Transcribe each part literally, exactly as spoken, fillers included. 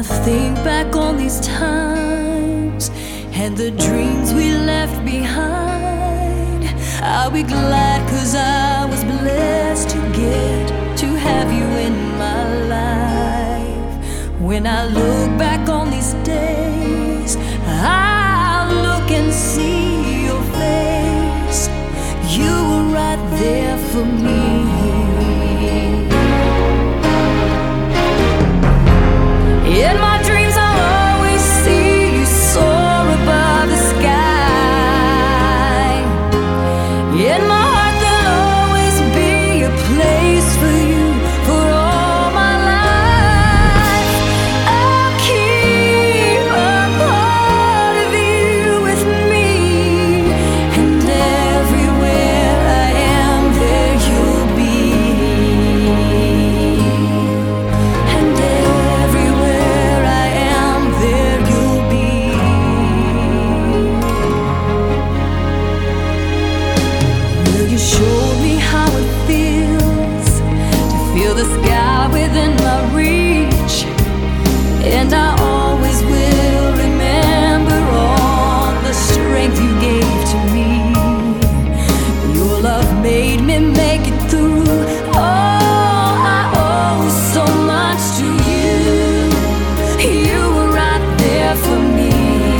think back on these times and the dreams we left behind, I'll be glad 'cause I was blessed to get to have you in my life. When I look back on these days, I'll look and see your face. You were right there for me. In my dreams I'll always see you soar above the sky. In my heart there'll always be a place for you for all my life. I'll keep a part of you with me, and everywhere I am there you'll be. And everywhere I am there you'll be. Will you show me how it feels to feel the sky within my reach? And I always will remember all the strength you gave to me. Your love made me make it through. Oh, I owe so much to you. You were right there for me.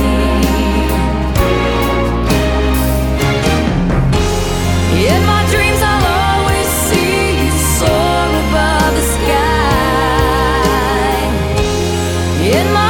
In my dreams I'll always see you soar above the sky. In my